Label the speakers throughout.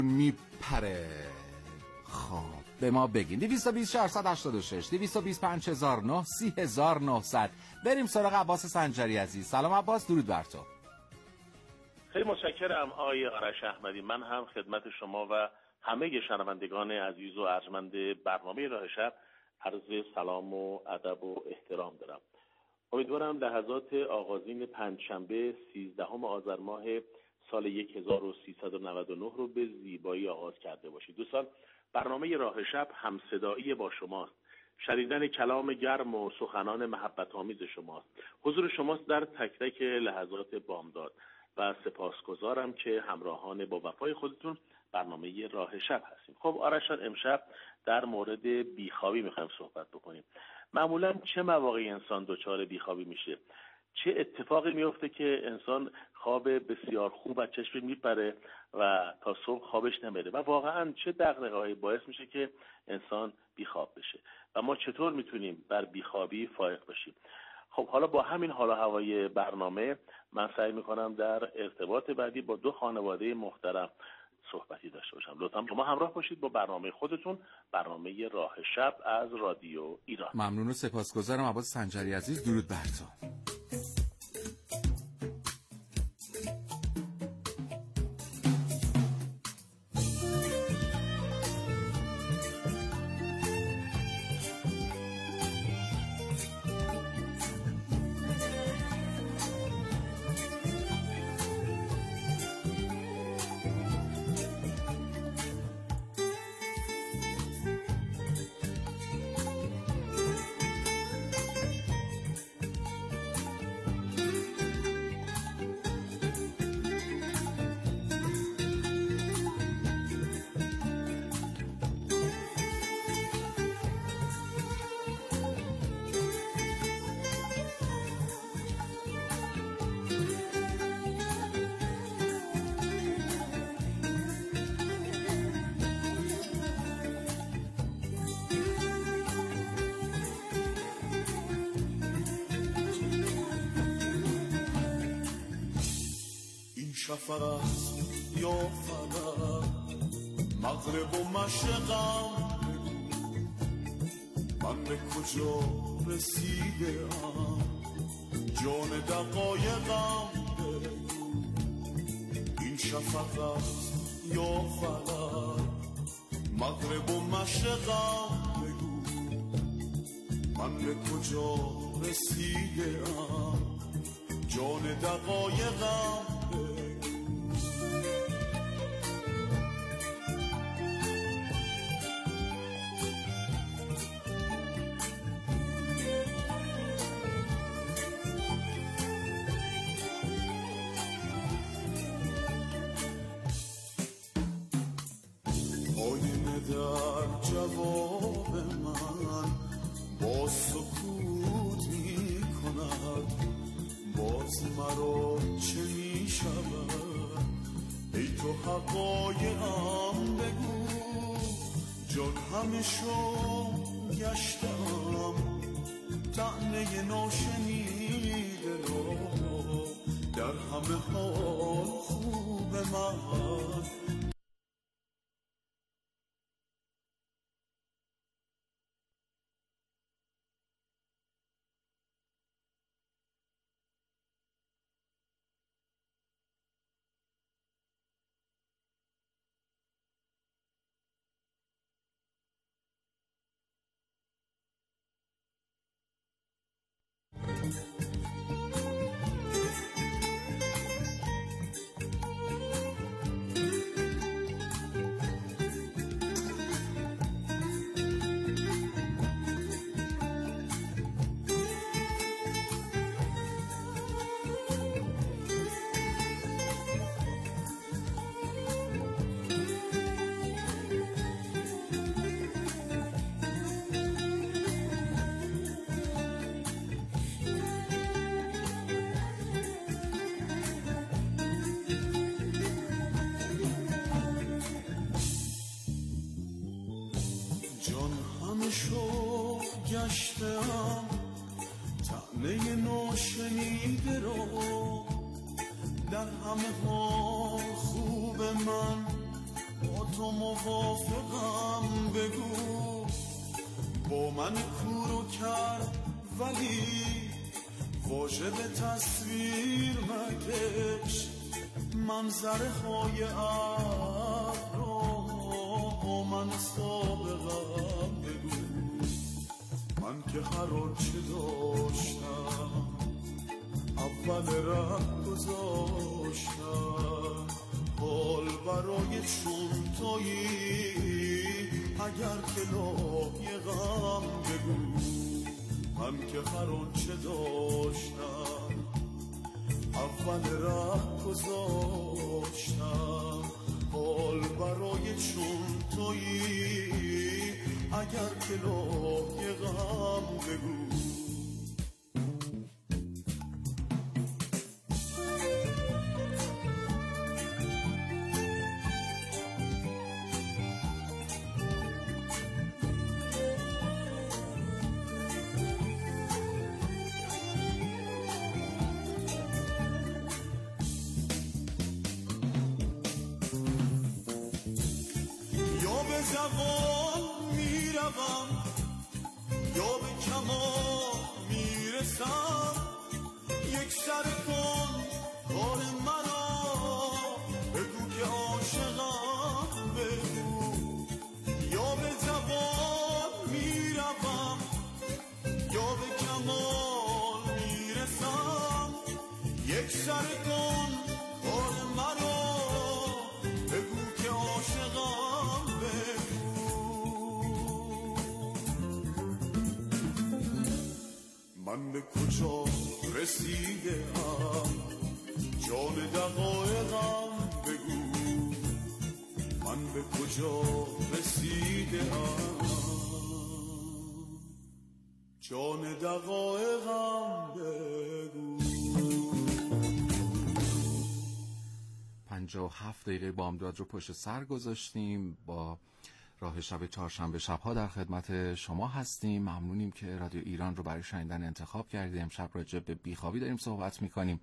Speaker 1: میپره. خب به ما بگین 220 486 220 5009 30900. بریم سراغ عباس سنجری عزیز. سلام عباس، درود بر تو.
Speaker 2: خیلی متشکرم آقای آرش احمدی. من هم خدمت شما و همه شنوندگان عزیز و ارجمند برنامه راه شب عرض سلام و ادب و احترام دارم. امیدوارم لحظات آغازین پنجشنبه 13 آذر ماه سال 1399 رو به زیبایی آغاز کرده باشید. دوستان، برنامه راه شب همصدایی با شماست. شنیدن کلام گرم و سخنان محبت آمیز شماست. حضور شماست در تک تک لحظات بامداد و سپاسگزارم که همراهان با وفای خودتون برنامه راه شب هستیم. خب آرش، امشب در مورد بیخوابی میخوایم صحبت بکنیم. معمولا چه مواقعی انسان دچار بیخوابی میشه؟ چه اتفاقی میفته که انسان خواب بسیار خوب از چشم میپره و تا صبح خوابش نمیره و واقعا چه دغدغه‌هایی باعث میشه که انسان بیخواب بشه و ما چطور میتونیم بر بیخوابی فائق بشیم؟ خب حالا با همین حال و هوای برنامه من سعی میکنم در ارتباط بعدی با دو خانواده محترم صحبتی داشته باشم. لطفا شما همراه باشید با برنامه خودتون، برنامه راه شب از رادیو ایران.
Speaker 1: ممنون و سپاسگزارم عباس سنجری عزیز. درود بر تو.
Speaker 3: شفق است یا فلک، مغرب و مشرقم من به کجا رسیدم، جان دقایقم بگو. این شفق است یا فلک، مغرب و مشرقم بگو من به کجا رسیدم، جان دقایقم. در جواب من با سکوت می کند، باز مرا چه می شود؟ ای تو حقایقم بگو. جان همه شو گشتم، طعنه ناشنیده را در همه حال خوب من. گشتم، طعنه ناشنیده رو در همه حال خوب من. تو موافقم بگو، با من کورو کرد ولی واژه به تصویر مکش، منظره های ابرا من سابقم بگو. من که هر آنچه داشتم اول ره گذاشتم، حال برای چون تویی اگر که لایقم بگو. من که هر آنچه داشتم اول ره گذاشتم، حال برای چون تویی اگر که لایقم بگو. زبان میروم یا به کمال میرسم، یک سر کن کار مرا بگو که عاشقم بگو. یا به زبان میروم یا به کمال میرسم، یک سر کن کار مرا بگو که عاشقم بگو. من به کجا رسیدم جان دقایقم بگو، من به کجا رسیدم جان دقایقم بگو.
Speaker 1: 57 دقیقه بامداد رو پشت سر گذاشتیم. با راه شب چهارشنبه شب‌ها در خدمت شما هستیم. ممنونیم که رادیو ایران رو برای شنیدن انتخاب کردید. امشب راجع به بیخوابی داریم صحبت می‌کنیم.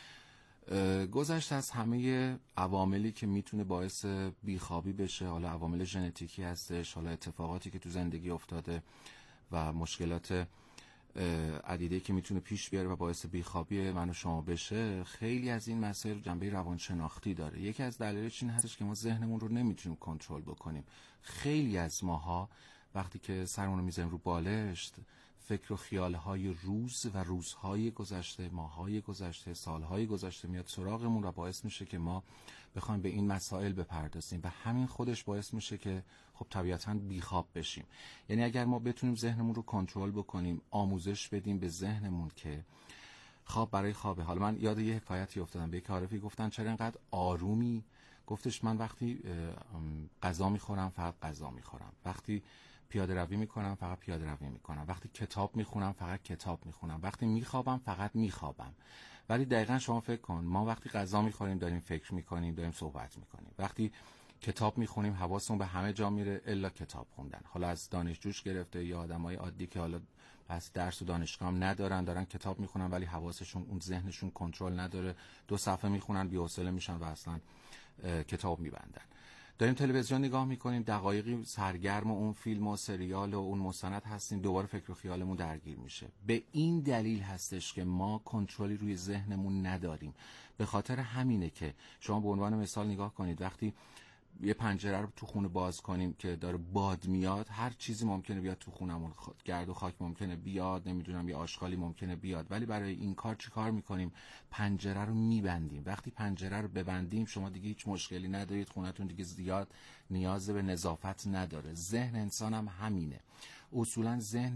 Speaker 1: گذشت از همه عواملی که میتونه باعث بیخوابی بشه، حالا عوامل ژنتیکی هستش، حالا اتفاقاتی که تو زندگی افتاده و مشکلات عدیده که میتونه پیش بیاره و باعث بیخوابی من و شما بشه، خیلی از این مسائل جنبه روانشناختی داره. یکی از دلایلش این هستش که ما ذهنمون رو نمیتونیم کنترل بکنیم. خیلی از ماها وقتی که سرمون رو میذاریم رو بالشت، فکر و خیالهای روز و روزهای گذشته، ماهای گذشته، سالهای گذشته میاد سراغمون و باعث میشه که ما بخوایم به این مسائل بپردازیم و همین خودش باعث میشه که خب طبیعتاً بیخواب بشیم. یعنی اگر ما بتونیم ذهنمون رو کنترل بکنیم، آموزش بدیم به ذهنمون که خواب برای خوابه. حالا من یاد یه حکایتی افتادم، به یک عارفی گفتن چرا اینقدر آرومی؟ گفتش من وقتی غذا میخورم فقط غذا میخورم، وقتی پیاده روی میکنم فقط پیاده روی میکنم، وقتی کتاب میخونم فقط کتاب میخونم، وقتی میخوابم فقط میخوابم. ولی دقیقاً شما فکر کن، ما وقتی غذا میخوریم داریم فکر میکنیم، داریم صحبت میکنیم، وقتی کتاب میخونیم حواسمون به همه جا میره الا کتاب خوندن. حالا از دانشجوش گرفته یا آدمای عادی که حالا پس درس و دانشگاه هم ندارن، دارن کتاب میخونن ولی حواسشون، اون ذهنشون کنترل نداره، 2 صفحه میخونن بی‌حوصله میشن و اصلا کتاب میبندن. داریم تلویزیون نگاه میکنیم، دقایقی سرگرم اون فیلم و سریال و اون مستند هستیم، دوباره فکر و خیالمون درگیر میشه. به این دلیل هستش که ما کنترلی روی ذهنمون نداریم. به خاطر همینه که شما به عنوان مثال نگاه کنید، وقتی یه پنجره رو تو خونه باز کنیم که داره باد میاد، هر چیزی ممکنه بیاد تو خونمون، گرد و خاک ممکنه بیاد، نمیدونم یه آشغالی ممکنه بیاد، ولی برای این کار چی کار میکنیم؟ پنجره رو میبندیم. وقتی پنجره رو ببندیم شما دیگه هیچ مشکلی ندارید، خونتون دیگه زیاد نیاز به نظافت نداره. ذهن انسان هم همینه. اصولا ذهن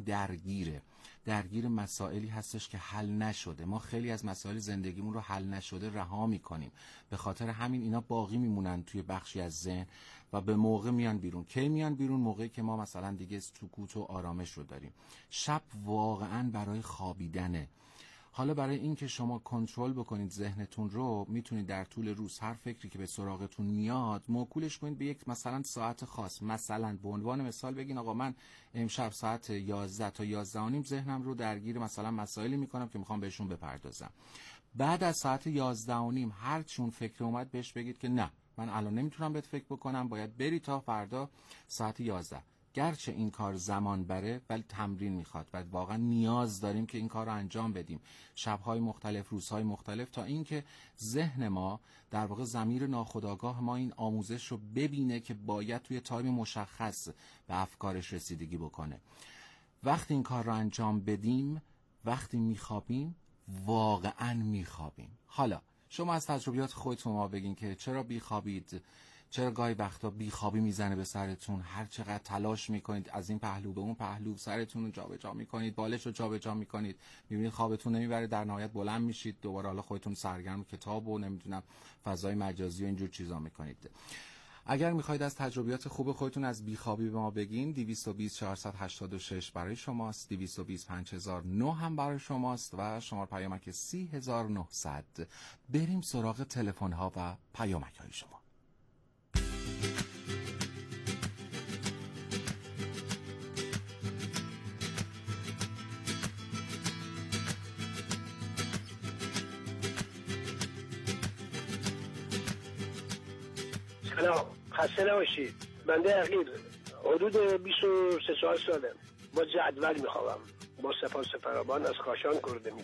Speaker 1: درگیر مسائلی هستش که حل نشده. ما خیلی از مسائل زندگیمون رو حل نشده رها میکنیم، به خاطر همین اینا باقی میمونن توی بخشی از ذهن و به موقع میان بیرون. کی میان بیرون؟ موقعی که ما مثلا دیگه سکوت و آرامش رو داریم. شب واقعا برای خوابیدنه. حالا برای این که شما کنترل بکنید ذهنتون رو، میتونید در طول روز هر فکری که به سراغتون میاد موکولش کنید به یک مثلا ساعت خاص. مثلا به عنوان مثال بگین آقا من امشب ساعت 11 تا 11:30 ذهنم رو درگیر مثلا مسائلی میکنم که میخوام بهشون بپردازم. بعد از ساعت 11:30 هر چون فکر اومد بهش بگید که نه، من الان نمیتونم بهت فکر بکنم، باید بری تا فردا ساعت 11. گرچه این کار زمان بره ولی تمرین میخواد و واقعا نیاز داریم که این کار رو انجام بدیم شب‌های مختلف، روزهای مختلف، تا اینکه ذهن ما در واقع ضمیر ناخودآگاه ما این آموزش رو ببینه که باید توی تایم مشخص به افکارش رسیدگی بکنه. وقتی این کار رو انجام بدیم، وقتی میخوابیم واقعا میخوابیم. حالا شما از تجربیات خودتون ما بگین که چرا بیخوابید، چرا گاهی وقتا بیخوابی میزنه به سرتون، هر چقدر تلاش میکنید از این پهلو به اون پهلو سرتون رو جابجا میکنید، بالش رو جابجا میکنید، میبینید خوابتون نمیبره، در نهایت بلند میشید دوباره حالا خودتون سرگرم کتاب و نمیدونم فضای مجازی و اینجور چیزا میکنید. اگر میخواید از تجربیات خوب خودتون از بیخوابی به ما بگین، 220 486 برای شماست، 220 5009 هم برای شماست و شماره پیامک 3900. بریم سراغ تلفن ها و پیامک های شما.
Speaker 4: سلام، خسته نباشید. بنده عقیل حدود 23 ساله با جدول میخوابم. با سپاس فراوان از کاشان کردمی.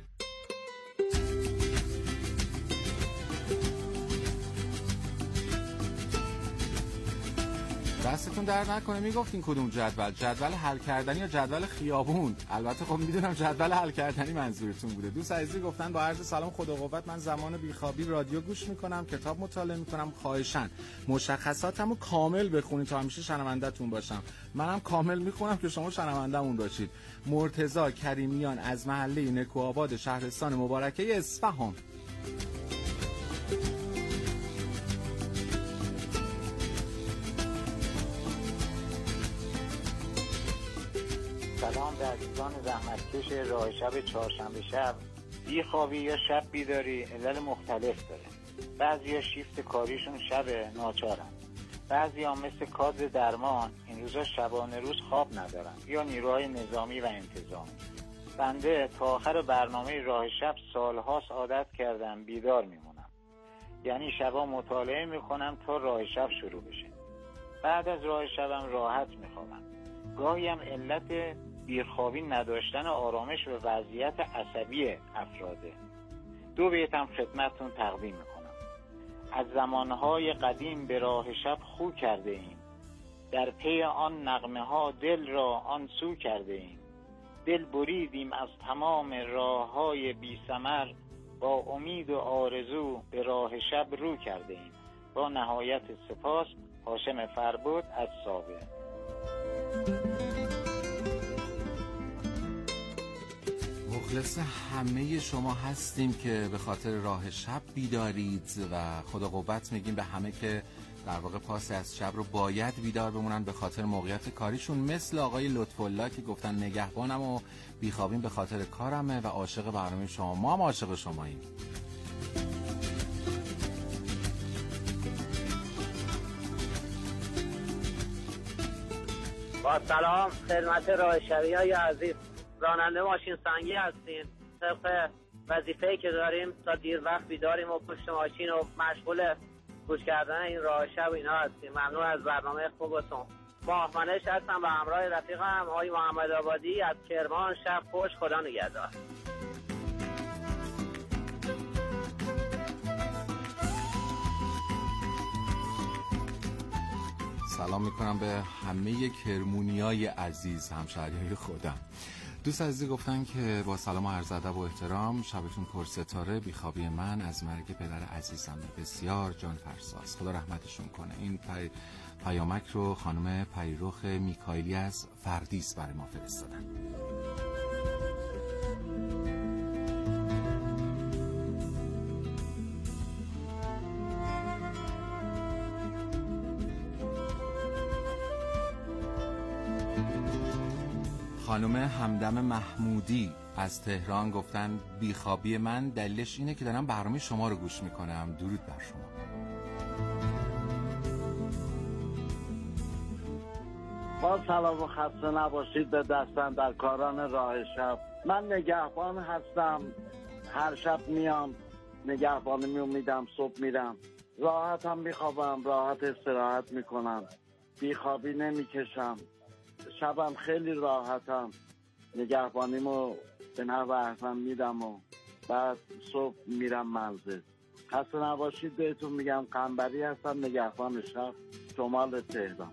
Speaker 1: دستتون در نکنه. میگفتین کدوم جدول حل کردنی یا جدول خیابون؟ البته خب میدونم جدول حل کردنی منظورتون بوده. دوست عزیزی گفتن با عرض سلام خدا قوت، من زمان بیخوابی رادیو گوش میکنم، کتاب مطالعه میکنم، خواهشاً مشخصاتمو کامل بخونید تا همیشه شنونده‌تون باشم. منم کامل میخونم که شما شنونده‌مون باشید. مرتضی کریمیان از محله نکوآباد شهرستان مبارکه اصفهان.
Speaker 5: سلام به عزیزان زحمتکش راه شب چهارشنبه شب. بیخوابی یا شب بیداری علل مختلف داره. بعضیا شیفت کاریشون شب ناچارن، بعضیا مثل کادر درمان این روزا شبانه روز خواب ندارن یا نیروهای نظامی و انتظامی. بنده تا آخر برنامه راه شب سالهاست عادت کردم بیدار میمونم، یعنی شبا مطالعه میکنم تا راه شب شروع بشه. بعد از راه شبم راحت میخوابم. گاهی هم علت بیخوابی نداشتن آرامش و وضعیت عصبی افراده. 2 بیتم خدمتتون تقدیم میکنم. از زمانهای قدیم به راه شب خو کرده ایم، در پی آن نغمه ها دل را آن سو کرده ایم. دل بریدیم از تمام راه های بی ثمر، با امید و آرزو به راه شب رو کرده ایم. با نهایت سپاس، هاشم فربود از سابه.
Speaker 1: مخلص همه شما هستیم که به خاطر راه شب بیدارید و خدا قوت میگیم به همه که در واقع پاس از شب رو باید بیدار بمونن به خاطر موقعیت کاریشون، مثل آقای لطف‌الله که گفتن نگهبانم و بیخوابیم به خاطر کارمه و عاشق برنامه شما. ما هم عاشق شماییم.
Speaker 6: با سلام خدمت راه شبیه‌های عزیز. راننده ماشین سنگی هستیم. طبق وظیفه‌ای که داریم تا دیر وقت بیداریم و پشت ماشین و مشغول گوش کردن این راه شب و اینا هستیم. ممنون از برنامه خوبتون. ماهمنش هستم به همراه رفیقم آقای محمد آبادی از کرمان. شب خوش، خدا نگهدار.
Speaker 1: سلام میکنم به همه کرمونیای عزیز، همشهریای خودم. دوست عزیزی گفتن که با سلام و عرض ادب و احترام، شبتون پرستاره. بیخوابی من از مرگ پدر عزیزم بسیار جان فرساست، خدا رحمتشون کنه. این پیامک رو خانم پیرخ میکائیلی از فردیس برای ما فرستادن. خانم همدم محمودی از تهران گفتن بیخوابی من دلیلش اینه که دارم برنامه شما رو گوش میکنم. درود بر شما.
Speaker 7: با سلام و خسته نباشید به دستن در کاران راه شب. من نگهبان هستم، هر شب میام نگهبانی میدم، صبح میرم. راحت هم میخوابم، راحت استراحت میکنم، بیخوابی نمیکشم، شبم خیلی راحتم، نگهبانیمو به نحو احسن میدم و بعد صبح میرم منزل. خسته نباشید بهتون میگم. قنبری هستم، نگهبان شب، شمال تهران.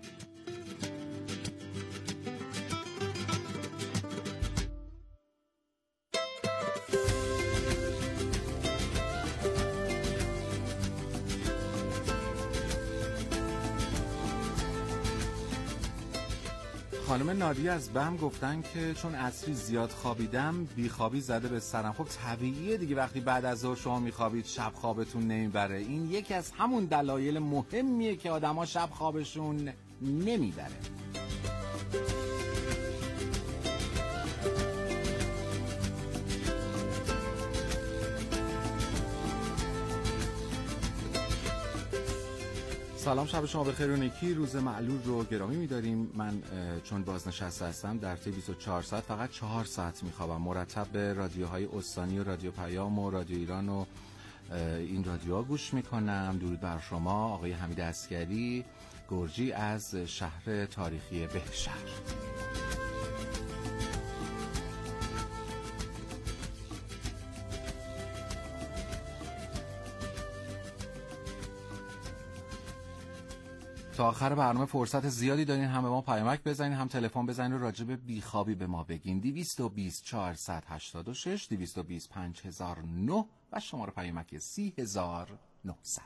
Speaker 1: خانم نادی از بم گفتن که چون عصری زیاد خوابیدم بیخوابی زده به سرم. خب طبیعیه دیگه، وقتی بعد از ظهر شما میخوابید شب خوابتون نمیبره. این یکی از همون دلایل مهمیه که آدما شب خوابشون نمیبره. سلام، شب شما بخیر و نیکی. روز معلول رو گرامی می‌داریم. من چون بازنشسته هستم در طی 24 ساعت فقط 4 ساعت می‌خوابم. مرتب به رادیوهای استانی و رادیو پیام و رادیو ایران و این رادیوها گوش می‌کنم. درود بر شما. آقای حمید عسکری گرجی از شهر تاریخی بهشهر. تا آخر برنامه فرصت زیادی دارین، هم به ما پیامک بزنین هم تلفن بزنین و راجع به بیخوابی به ما بگین. 220 486 220 5009 و شماره پیامک 30900.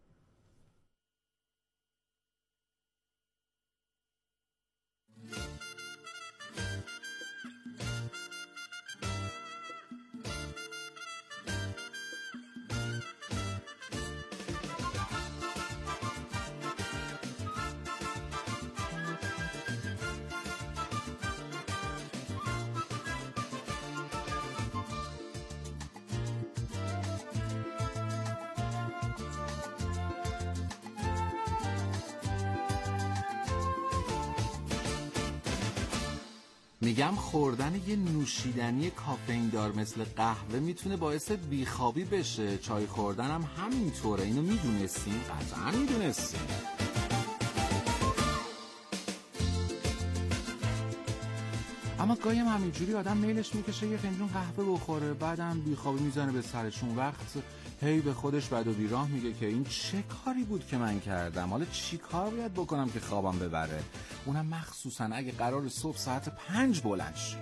Speaker 1: میگم خوردن یه نوشیدنی کافئین دار مثل قهوه میتونه باعث بیخوابی بشه. چای خوردن هم همینطوره. اینو میدونستین؟ قطعا میدونستین. اما گاهی هم همینجوری آدم میلش میکشه یه فنجون قهوه بخوره، بعدم بیخوابی میزنه به سرشون. وقت هی به خودش بد و بیراه میگه که این چه کاری بود که من کردم، حالا چی کار باید بکنم که خوابم ببره، اونم مخصوصا اگه قرار صبح ساعت 5 بلند شی.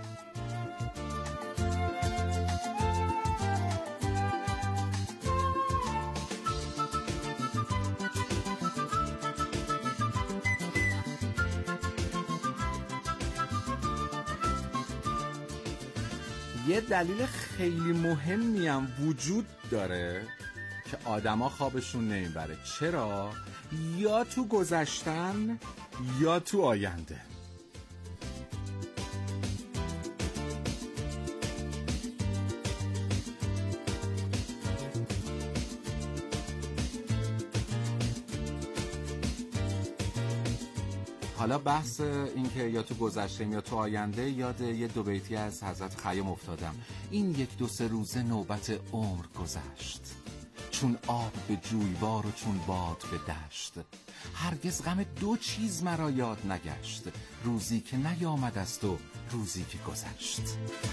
Speaker 1: یه دلیل خیلی مهمی هم وجود داره که آدما خوابشون نمیبره. چرا؟ یا تو گذشتن یا تو آینده. حالا بحث این که یا تو گذشته یا تو آینده، یاد یه دو بیتی از حضرت خیام افتادم. این 1-2 روزه نوبت عمر گذشت، چون آب به جویبار و چون باد به دشت. هرگز غم 2 چیز مرا یاد نگشت، روزی که نیامد است و روزی که گذشت.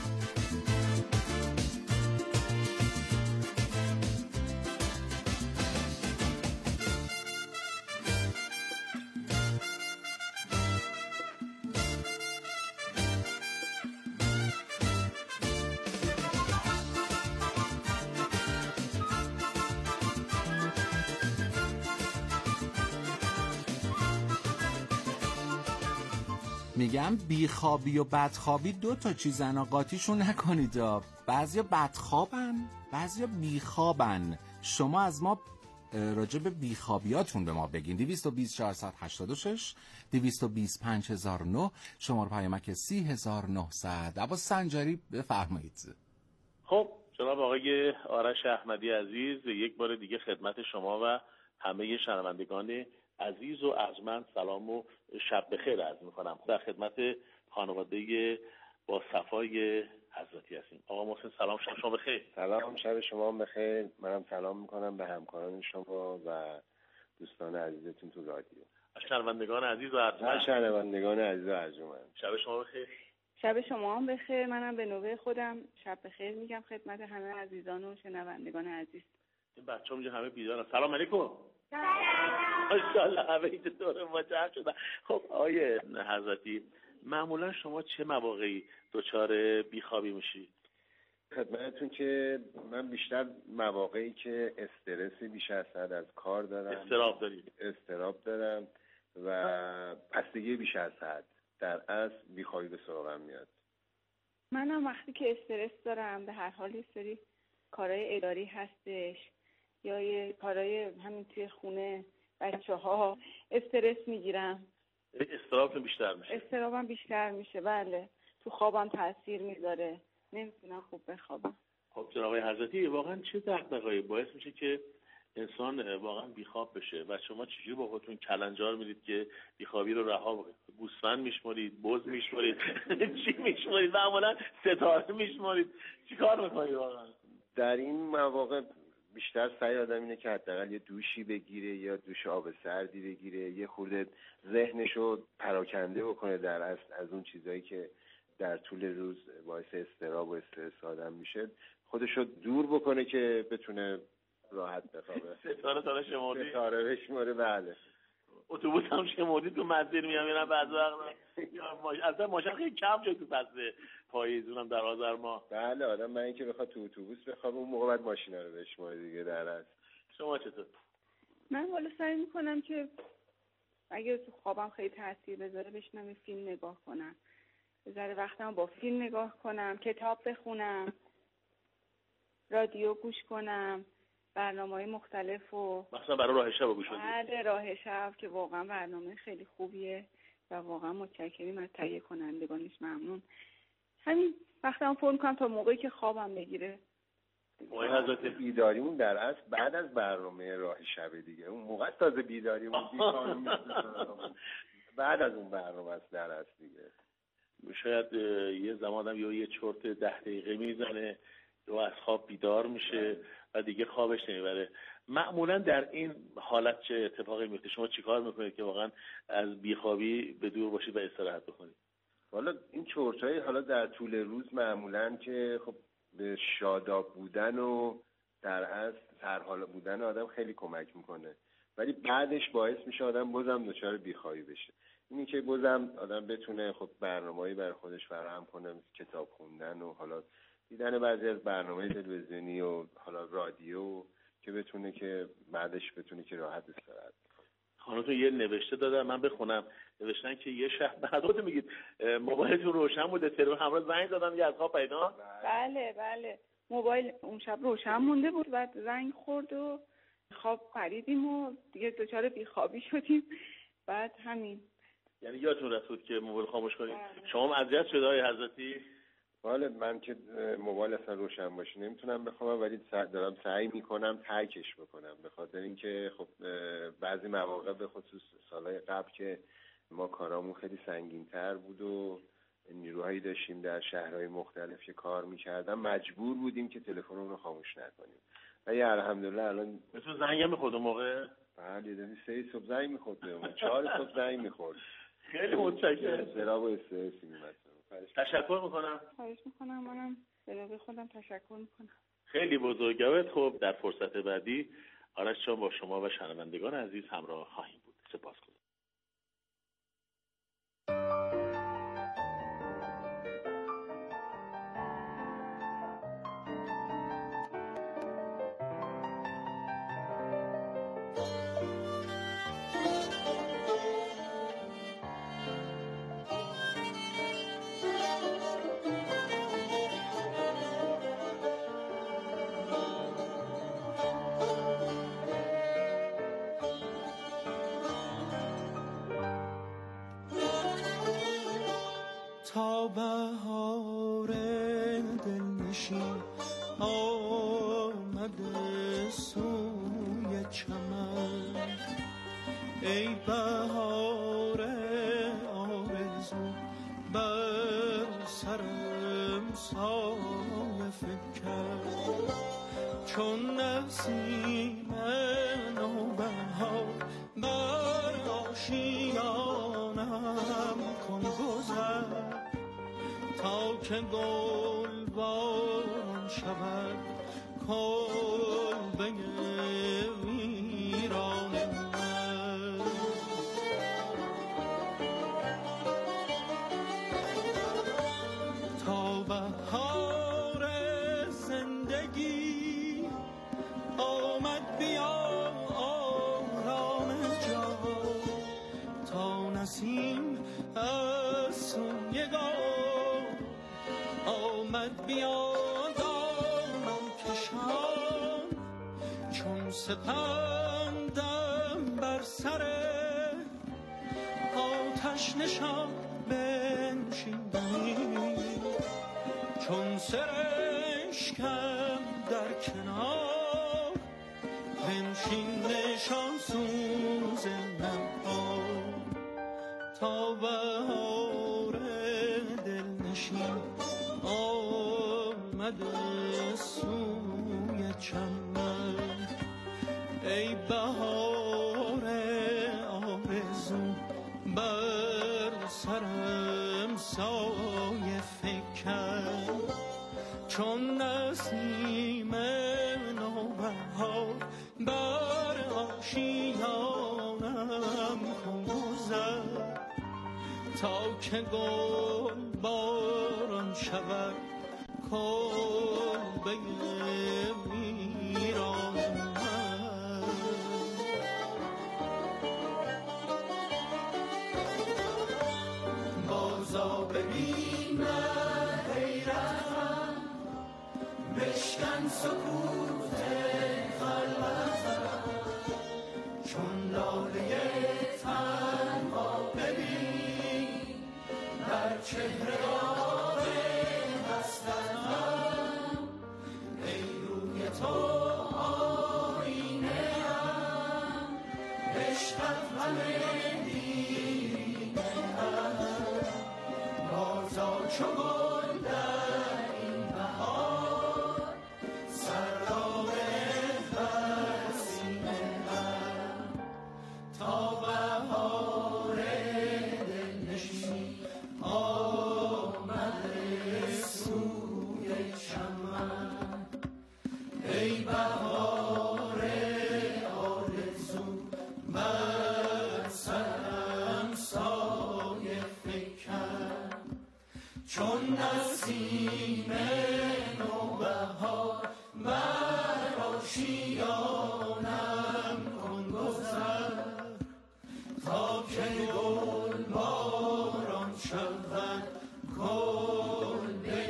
Speaker 1: میگم بیخوابی و بدخوابی 2 تا چیزن، قاطیشون نکنید. بعضیا بدخوابن، بعضیا بیخوابن. شما از ما راجع به بیخوابیاتون به ما بگین. 220 486 220 5009 شماره پیامک 30900. عباس سنجاری بفرمایید.
Speaker 2: خب جناب آقای آرش احمدی عزیز، یک بار دیگه خدمت شما و همه شنوندگان عزیز و ارجمند سلام و شب بخیر عرض می‌کنم. در خدمت خانواده با صفای حضرتی هستیم. آقا محسن سلام، شما بخیر.
Speaker 8: سلام، شب شما بخیر. منم سلام میکنم به همکاران شما و دوستان عزیزتون تو رادیو.
Speaker 2: شنوندگان عزیز و ارجمند.
Speaker 8: شنوندگان عزیز و ارجمند.
Speaker 2: شب شما بخیر.
Speaker 9: شب شما هم بخیر. منم به نوبه خودم شب بخیر میگم خدمت همه عزیزان و شنوندگان عزیز.
Speaker 2: این بچه‌ها اینجا همه بیدارن. سلام علیکم. ماشاءالله همه اینجا دور ما جمع شدن. خب آقای حضرتی، معمولا شما چه مواقعی دچار بیخوابی میشید؟
Speaker 8: خدمتتون که من بیشتر مواقعی که استرس بیش از حد از کار دارم، استراب دارم و خستگی بیش از حد، در اصل بیخوابی به سراغم میاد.
Speaker 9: منم وقتی که استرس دارم به هر حال یه سری کارهای اداری هستش یا یه کارهای همین توی خونه بچه‌ها استرس میگیرم.
Speaker 2: استرابم بیشتر میشه.
Speaker 9: استرابم بیشتر میشه، بله. تو خوابم تاثیر میذاره. نمیتونم خوب بخوابم.
Speaker 2: خب جناب آقای حضرتی، واقعا چه دغدغه‌ای باعث میشه که انسان واقعا بیخواب بشه و شما چجوری با خودتون کلنجار میدید که بیخوابی رو رها بکنید؟ گوسفند میشمارید، بز میشمارید، چی میشمارید؟ معمولا ستاره میشمارید، چیکار میکنید واقعا؟
Speaker 8: در این مواقع بیشتر سعی آدم اینه که حداقل یه دوشی بگیره یا دوش آب سردی بگیره، یه خورده ذهنشو پراکنده بکنه در اصل از اون چیزایی که در طول روز باعث استراب و استرس آدم میشه، خودشو دور بکنه که بتونه راحت بخوابه.
Speaker 2: ستاره شمردی؟
Speaker 8: ستاره بشماره، بله.
Speaker 2: اتوبوس هم شمردی تو مسیر میام بعضی وقتا اصلا ماشین خیلی کم شد تو فصل پاییز، اونم در آذر ماه.
Speaker 8: بله، آدم من اینکه بخواد تو اتوبوس بخوابه اون موقع بعد ماشینا رو بشماره دیگه. در اصل
Speaker 2: شما چطور؟
Speaker 9: من والا سعی میکنم که اگه تو خوابم خیلی تاثیر بذاره بشینم فیلم نگاه کنم، بذاره وقتم با فیلم نگاه کنم، کتاب بخونم، رادیو گوش کنم، برنامه‌های مختلف و
Speaker 2: مثلا برای راه شب گوش بدید.
Speaker 9: بله، راه شب که واقعا برنامه خیلی خوبیه و واقعا متشکریم از تهیه کنندگانش، ممنون. همین وقتم پر می‌کنم تا موقعی که خوابم بگیره.
Speaker 2: آقای حضرتی،
Speaker 8: بیداریمون در اصل بعد از برنامه راه شب دیگه، اون موقع تازه بیداریمون بعد از اون برنامه است در اصل دیگه.
Speaker 2: شاید یه زمانم یه چرت 10 دقیقه میزنه و از خواب بیدار میشه و دیگه خوابش نمیبره. معمولا در این حالت چه اتفاقی میفته؟ شما چیکار میکنید که واقعا از بیخوابی به دور باشید و استراحت بکنید؟
Speaker 8: والا این چرت‌های حالا در طول روز معمولا که خب به شاداب بودن و در اصل سرحال بودن آدم خیلی کمک میکنه، ولی بعدش باعث میشه آدم بازم دچار بیخوابی بشه. اینی که بازم آدم بتونه خب برنامه‌ای برای خودش فراهم کنه، کتاب خوندن و حالا دیدن بعضی از برنامه تلویزیونی و حالا رادیو، که بتونه که بعدش بتونه که راحت استراحت کنه.
Speaker 2: خانمتون یه نوشته دادن من بخونم، نوشتن که یه شب بعدات میگید موبایلتون روشن بوده، تلفن همراه زنگ زدن یه از خواب پیدا؟
Speaker 9: بله موبایل اون شب روشن مونده بود، بعد زنگ خورد و خواب پریدیم و دیگه دچار بیخوابی شدیم. بعد همین،
Speaker 2: یعنی یادتون رفت بود که موبایل خاموش کنید؟ شما اذیت شده آقای حضرتی؟
Speaker 8: بله، من که موبایل اصلا روشن باشه نمیتونم بخوابم، ولی دارم سعی میکنم ترکش بکنم، به خاطر اینکه خب بعضی مواقع به خصوص سالهای قبل که ما کارامون خیلی سنگین‌تر بود و نیروهایی داشتیم در شهرهای مختلف که کار میکردم، مجبور بودیم که تلفنمون رو خاموش نکنیم. ولی الحمدلله الان
Speaker 2: مثلا زنگ هم میخورد اون موقع؟
Speaker 8: بله، یعنی 3 صبح زنگ میخورد، 4 صبح زنگ میخورد.
Speaker 2: خیلی متشکرم.
Speaker 8: استراب و استرس می‌اومد.
Speaker 2: تشکر میکنم.
Speaker 9: خواهش میکنم. منم به نوبه خودم تشکر میکنم.
Speaker 2: خیلی بزرگوارت. خب در فرصت بعدی آرش جان با شما و شنوندگان عزیز همراه خواهیم بود. سپاسگزارم.
Speaker 3: تا بهار دلنشین آمده سوی چمن، ای بهار آرزو بر سر سایه فکر چون نسیم نوبهار بر آشیانم کن گذر تا که گل باران شود کلبه ویران من. تا بهار زندگی آمد بیا آرام جا تا نسیم از سوی گاه آمد بیا دامن کشان چون سپندم بر سر آتش نشان بنشیندنی چون سرشکم در کنار بنشین نشان سوز نمها تا بهار دلنشین آمده سوی چمن. ای بهار آرزو بر سرم سایه فکن چون نسیم نوبهار بر آشیانم کن گذر تا که گل باران شود کلبه ویران من. بازا ببین حیرتم بشکن سکوت خلوتم چون لاله تنها ببین بر چهره یار هستم ای روی تو آینه هم عشقت همه دینه هم بازا چو گل در این بهار سراب سینه هم تا بهار دلنشین آمده سوی چمن. ای بهار آرزو بر سرم سایه فکن چون نسیم نوبهار بر آشیانم کن گذر تا که گل باران شود کلبه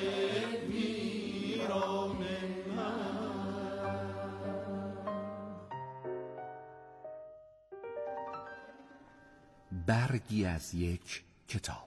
Speaker 3: ویران من.
Speaker 1: برگی از یک کتاب.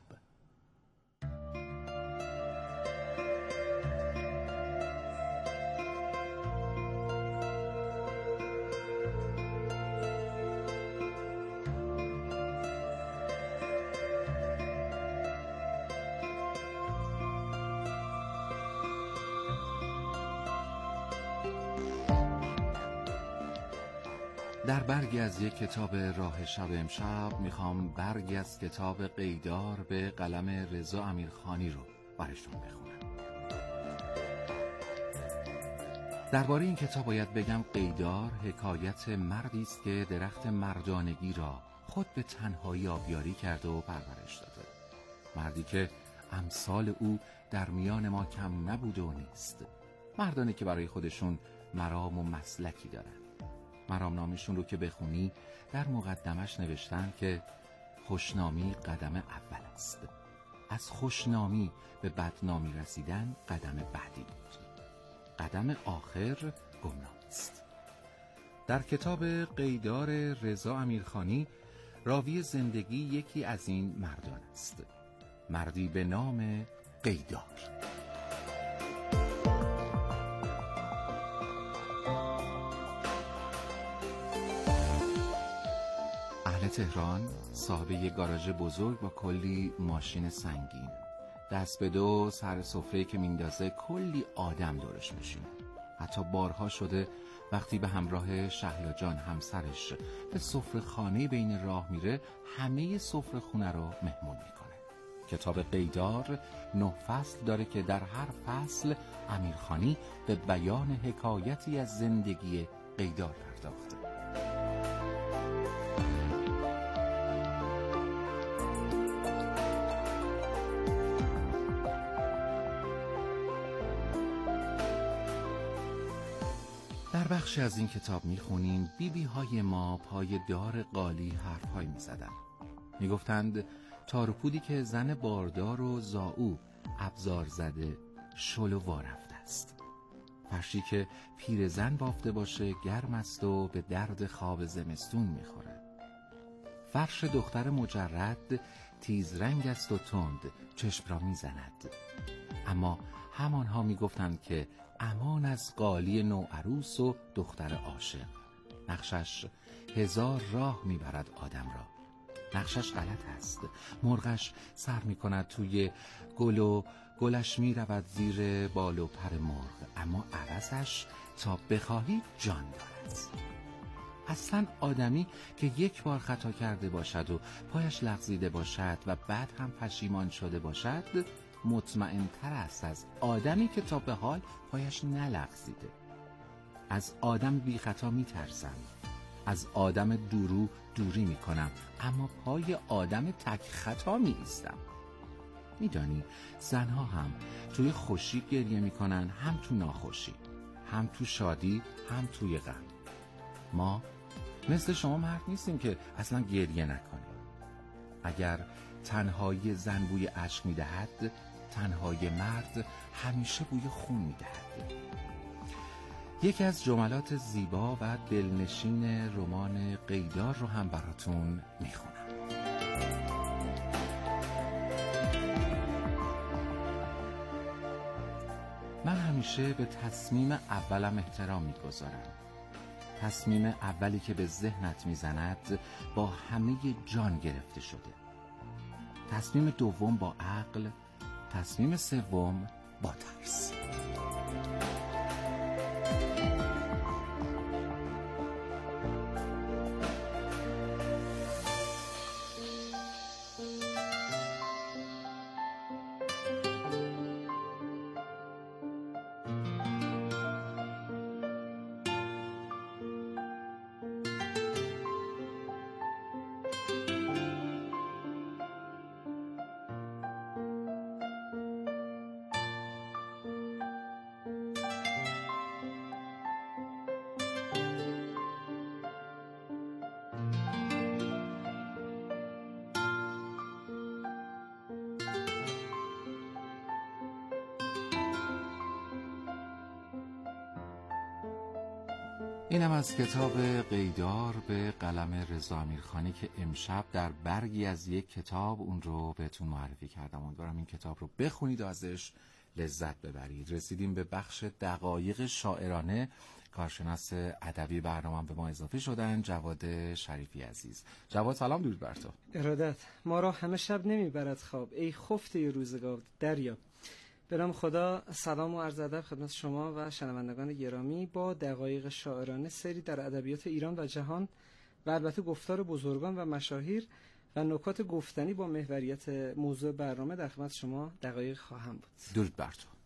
Speaker 1: در برگی از یک کتاب راه شب امشب میخوام برگی از کتاب قیدار به قلم رضا امیرخانی رو برشون بخونم. درباره این کتاب باید بگم قیدار حکایت مردی است که درخت مردانگی را خود به تنهایی آبیاری کرده و پرورش داده. مردی که امثال او در میان ما کم نبوده و نیست. مردانی که برای خودشون مرام و مسلکی دارن. مرامنامشون رو که بخونی در مقدمش نوشتن که خوشنامی قدم اول است. از خوشنامی به بدنامی رسیدن قدم بعدی بود. قدم آخر گمنامی است. در کتاب قیدار رضا امیرخانی راوی زندگی یکی از این مردان است. مردی به نام قیدار. اهل تهران، صاحب یک گاراژ بزرگ با کلی ماشین سنگین، دست به دو سر سفره‌ای که میندازه کلی آدم دورش میشینه. حتی بارها شده وقتی به همراه شهلا جان همسرش به سفره خانه بین راه میره همه سفره خونه رو مهمون میکنه. کتاب قیدار 9 فصل داره که در هر فصل امیرخانی به بیان حکایتی از زندگی قیدار پرداخته. در بخشی از این کتاب میخونیم بی‌بی‌های ما پای دار قالی حرف‌هایی میزدن. میگفتند تاروپودی که زن باردار و زاو ابزار زده شلو وارفته است. فرشی که پیر زن بافته باشه گرم است و به درد خواب زمستون میخوره. فرش دختر مجرد تیز رنگ است و تند چشم را میزند. اما همانها میگفتند که امان از قالی نوعروس و دختر عاشق. نقشش 1000 راه میبرد آدم را. نقشش غلط است. مرغش سر میکند توی گل و گلش میرود زیر بال و پر مرغ، اما عوضش تا بخواهی جان دارد. اصلا آدمی که یک بار خطا کرده باشد و پایش لغزیده باشد و بعد هم پشیمان شده باشد مطمئن تر است از آدمی که تا به حال پایش نلغزیده. از آدم بی خطا می ترسم. از آدم دورو دوری می کنم، اما پای آدم تک خطا می ایستم. می دانی زنها هم توی خوشی گریه می کنن، هم تو ناخوشی، هم تو شادی، هم توی غم. ما مثل شما مرد نیستیم که اصلا گریه نکنیم. اگر تنهایی زن بوی اشک می دهد، تنهایی مرد همیشه بوی خون می دهد. یکی از جملات زیبا و دلنشین رمان قیدار رو هم براتون می خونم. من همیشه به تصمیم اولم احترام می گذارم. تصمیم اولی که به ذهنت می زند با همه جان گرفته شده. تصمیم دوم با عقل، تصمیم سوم با ترس. اینم از کتاب قیدار به قلم رضا امیرخانی که امشب در برگی از یک کتاب اون رو بهتون معرفی کردم. امیدوارم این کتاب رو بخونید و ازش لذت ببرید. رسیدیم به بخش دقایق شاعرانه. کارشناس ادبی برنامه به ما اضافه شدن، جواد شریفی عزیز. جواد سلام، درود بر تو.
Speaker 10: ارادت. ما را همه شب نمیبرد خواب، ای خفته روزگار دریاب. به نام خدا، سلام و عرض ادب خدمت شما و شنوندگان گرامی. با دقایق شاعرانه سری در ادبیات ایران و جهان و البته گفتار بزرگان و مشاهیر و نکات گفتنی با محوریت موضوع برنامه در خدمت شما دقایق خواهم بود.
Speaker 1: درود بر تو.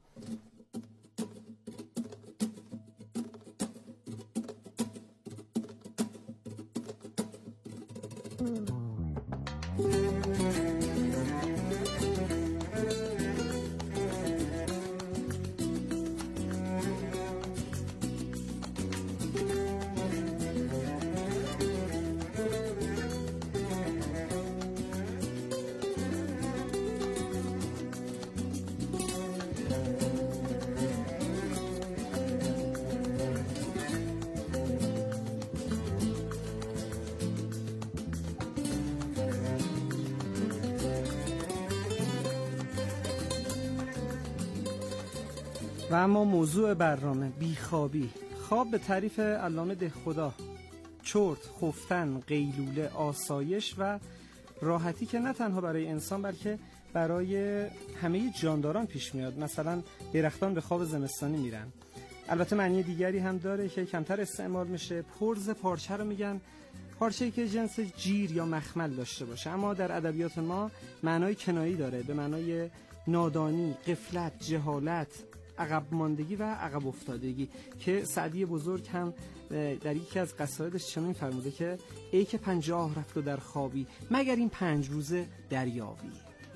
Speaker 10: و اما موضوع برنامه بیخوابی. خواب به تعریف علامه دهخدا چرت، خفتن، قیلوله، آسایش و راحتی که نه تنها برای انسان بلکه برای همه جانداران پیش میاد. مثلا درختان به خواب زمستانی میرن. البته معنی دیگری هم داره که کمتر استعمال میشه. پرز پارچه رو میگن پارچه‌ای که جنس جیر یا مخمل داشته باشه، اما در ادبیات ما معنای کنایی داره، به معنای نادانی، غفلت، جهالت، عقب ماندگی و عقب افتادگی، که سعدی بزرگ هم در یکی از قصایدش چنین فرموده که ای که 50 رفت و در خوابی، مگر این 5 روزه دریابی.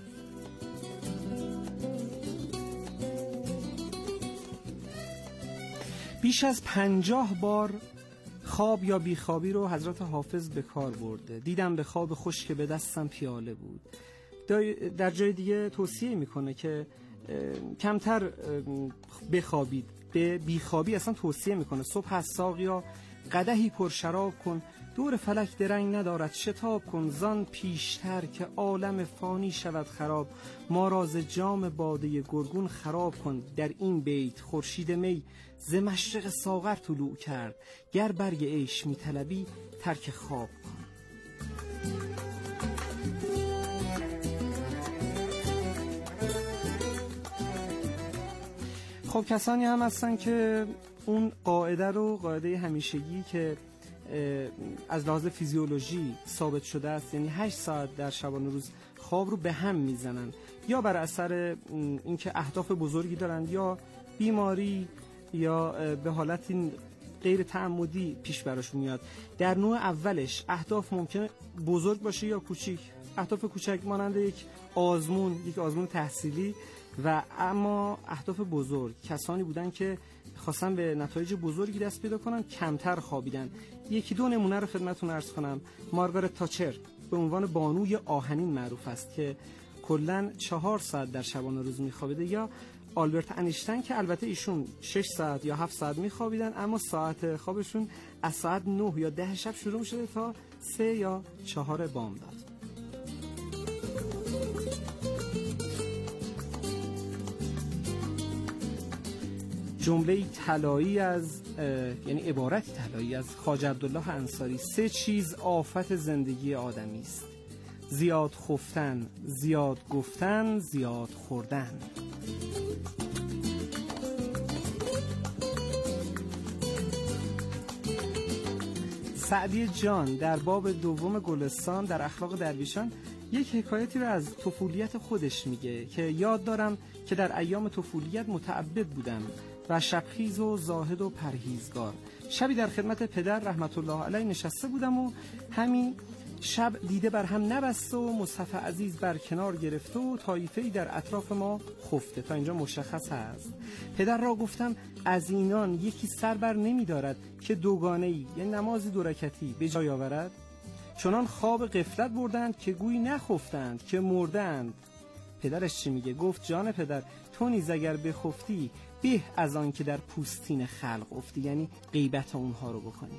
Speaker 10: بیش از 50 بار خواب یا بیخوابی رو حضرت حافظ به کار برده. دیدم به خواب خوش که به دستم پیاله بود. در جای دیگه توصیه میکنه که کمتر بخوابید، به بیخوابی اصلا توصیه میکنه. صبح از ساقیا قدحی پر شراب کن، دور فلک درنگ ندارد شتاب کن، زان پیشتر که عالم فانی شود خراب، ما را ز جام باده گرگون خراب کن. در این بیت خورشید می ز مشرق ساغر طلوع کرد، گر برگ عیش می طلبی ترک خواب کن. خب کسانی هم هستن که اون قاعده همیشگی که از لحاظ فیزیولوژی ثابت شده است، یعنی 8 ساعت در شبانه روز خواب رو به هم میزنن، یا بر اثر اینکه اهداف بزرگی دارن یا بیماری یا به حالت غیر تعمدی پیش براشون میاد. در نوع اولش اهداف ممکنه بزرگ باشه یا کوچیک. اهداف کوچک مانند یک آزمون تحصیلی، و اما اهداف بزرگ کسانی بودن که خواستن به نتایج بزرگی دست پیدا کنن، کمتر خوابیدن. یکی دو نمونه رو خدمتتون عرض کنم. مارگارت تاچر به عنوان بانوی آهنین معروف است که کلاً 4 ساعت در شبانه روز میخوابیده، یا آلبرت انیشتین که البته ایشون 6 ساعت یا 7 ساعت میخوابیدن، اما ساعت خوابشون از ساعت 9 یا 10 شب شروع میشده تا 3 یا 4 بامداد. جمله طلایی از یعنی عبارتی طلایی از خواجه عبدالله انصاری: 3 چیز آفت زندگی آدمی است: زیاد خفتن، زیاد گفتن، زیاد خوردن. سعدی جان در باب دوم گلستان در اخلاق درویشان یک حکایتی رو از طفولیت خودش میگه که یاد دارم که در ایام طفولیت متعبد بودم و شبخیز و زاهد و پرهیزگار. شبی در خدمت پدر رحمت الله علیه نشسته بودم و همین شب دیده بر هم نبسته و مصحف عزیز بر کنار گرفته و طایفه‌ای در اطراف ما خفته. تا اینجا مشخص است. پدر را گفتم از اینان یکی سر بر نمی دارد که دوگانه‌ای یعنی نمازی 2 رکعتی به جای آورد؟ چنان خواب غفلت بردند که گویی نخفتند که مردند. پدرش چی میگه؟ گفت جان پدر، تو نیز اگر بخفتی به از آن که در پوستین خلق افتی، یعنی غیبت اونها رو بکنی.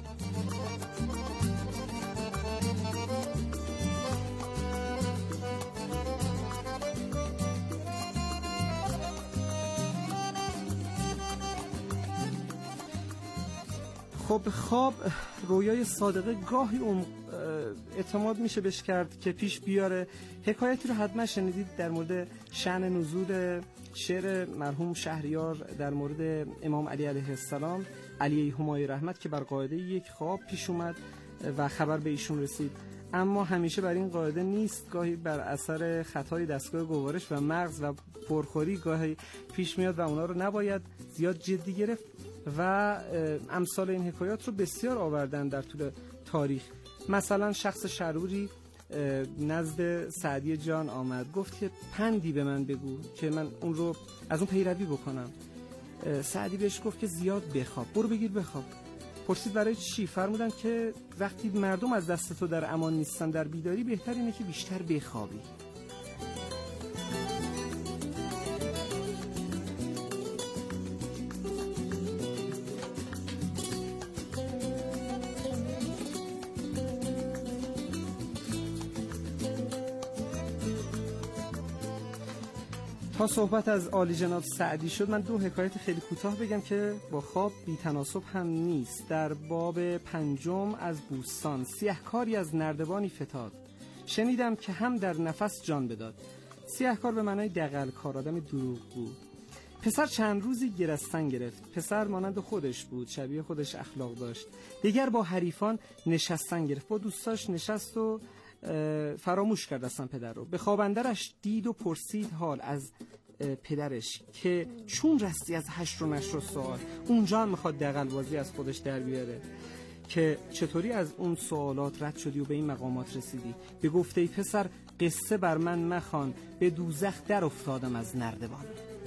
Speaker 10: خب خواب رویای صادقه گاهی اعتماد میشه بهش کرد که پیش بیاره. حکایتی رو حتما شنیدید در مورد شأن نزول شعر مرحوم شهریار در مورد امام علی علیه السلام، علی همای رحمت، که بر قاعده یک خواب پیش اومد و خبر به ایشون رسید. اما همیشه بر این قاعده نیست، گاهی بر اثر خطای دستگاه گوارش و مغز و پرخوری گاهی پیش میاد و اونا رو نباید زیاد جدی گرفت و امثال این حکایات رو بسیار آوردن در طول تاریخ. مثلا شخص شروری نزد سعدی جان آمد، گفت که پندی به من بگو که من اون رو از اون پیروی بکنم. سعدی بهش گفت که زیاد بخواب، برو بگیر بخواب. پرسید برای چی؟ فرمودن که وقتی مردم از دست تو در امان نیستن در بیداری، بهتر اینه که بیشتر بخوابی. تا صحبت از عالی جناب سعدی شد، من 2 حکایت خیلی کوتاه بگم که با خواب بی تناسب هم نیست. در باب 5 از بوستان: سیهکاری از نردبانی فتاد، شنیدم که هم در نفس جان بداد. سیاهکار به معنای دغل‌کار، آدم دروغگو. پسر چند روزی گرستن گرفت. پسر مانند خودش بود، شبیه خودش اخلاق داشت. دیگر با حریفان نشستن گرفت. با دوستاش نشست و فراموش کرد اصلا پدر رو. به خواب اندرش دید و پرسید حال از پدرش که چون رستی از حشر و نشر و سوال. اونجا هم میخواد دغل‌بازی از خودش در بیاره که چطوری از اون سوالات رد شدی و به این مقامات رسیدی. به گفته ای پسر قصه بر من مخوان، به دوزخ در افتادم از نردبان.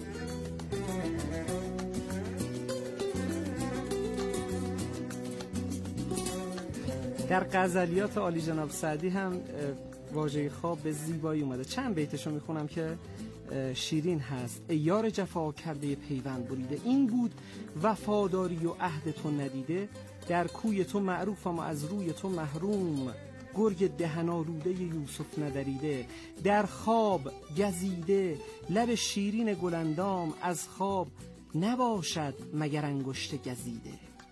Speaker 10: در غزلیات عالی جناب سعدی هم واژه خواب به زیبایی اومده. چند بیتشو میخونم که شیرین هست. ای یار جفا کرده پیوند بریده، این بود وفاداری و عهد تو ندیده. در کوی تو معروفم و از روی تو محروم، گرگ دهن‌آلوده یوسف ندریده. در خواب گزیده لب شیرین گلندام، از خواب نباشد مگر انگشت گزیده.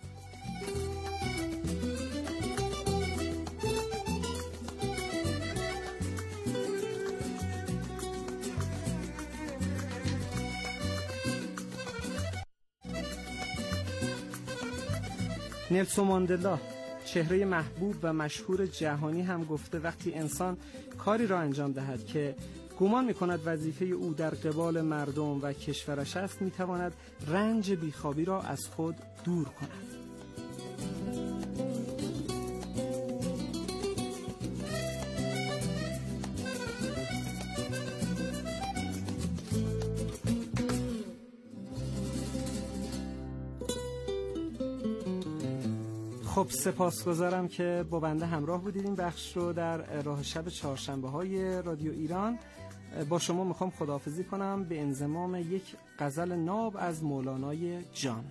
Speaker 10: نلسون ماندلا، چهره محبوب و مشهور جهانی، هم گفته وقتی انسان کاری را انجام دهد که گمان می‌کند وظیفه او در قبال مردم و کشورش است، می‌تواند رنج بیخوابی را از خود دور کند. خب سپاسگزارم که با بنده همراه بودید. این بخش رو در راه شب چهارشنبه های رادیو ایران با شما میخوام خداحافظی کنم به انضمام یک غزل ناب از مولانای جان.